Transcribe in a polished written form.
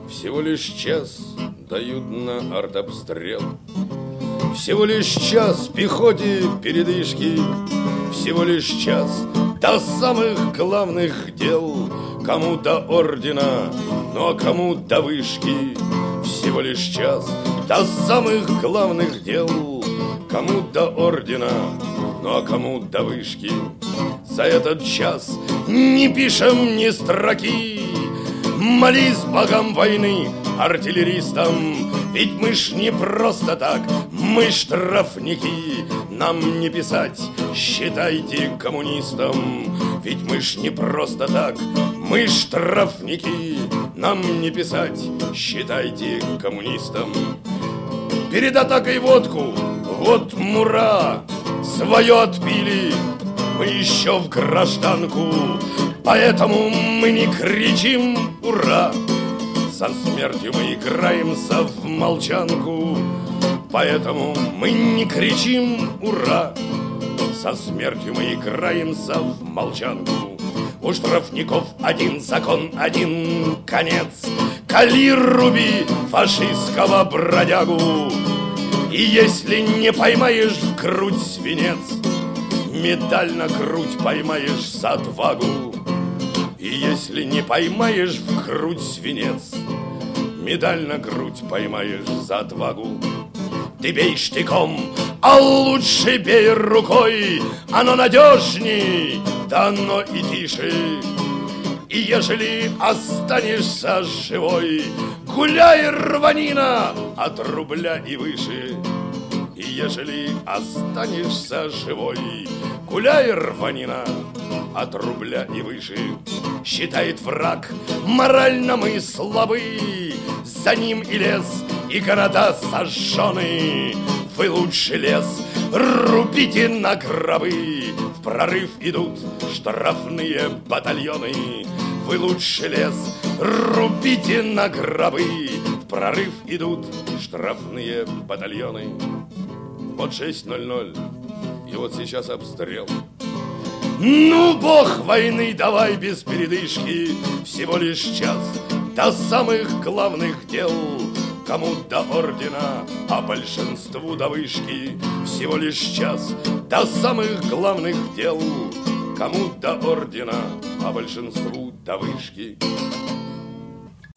Всего лишь час дают на артобстрел, всего лишь час пехоте передышки, всего лишь час до самых главных дел. Кому до ордена, ну а кому до вышки. Всего лишь час до самых главных дел. Кому до ордена, ну а кому до вышки. За этот час не пишем ни строки. Молись богам войны, артиллеристам, ведь мы ж не просто так, мы штрафники. Нам не писать, считайте коммунистам, ведь мы ж не просто так, мы штрафники. Нам не писать, считайте коммунистам. Перед атакой водку, вот мура, свое отпили, мы еще в гражданку, поэтому мы не кричим «Ура!». Со смертью мы играемся в молчанку, поэтому мы не кричим «Ура!». Со смертью мы играемся в молчанку. У штрафников один закон, один конец. Кали, руби фашистского бродягу. И если не поймаешь в грудь свинец, медаль на грудь поймаешь за отвагу. И если не поймаешь в грудь свинец, медаль на грудь поймаешь за отвагу. Ты бей штыком, а лучше бей рукой, оно надежней, да оно и тише. И ежели останешься живой, гуляй, рванина, от рубля и выше. И ежели останешься живой, гуляй, рванина, от рубля и выше. Считает враг, морально мы слабы, за ним и лес, и города сожжены. Вы лучше лес рубите на гробы, в прорыв идут штрафные батальоны. Вы лучше лес рубите на гробы, в прорыв идут штрафные батальоны. Вот 6:00, и вот сейчас обстрел. Ну, бог войны, давай без передышки, всего лишь час до самых главных дел. Кому до ордена, а большинству до вышки. Всего лишь час до самых главных дел. Кому до ордена, а большинству до вышки.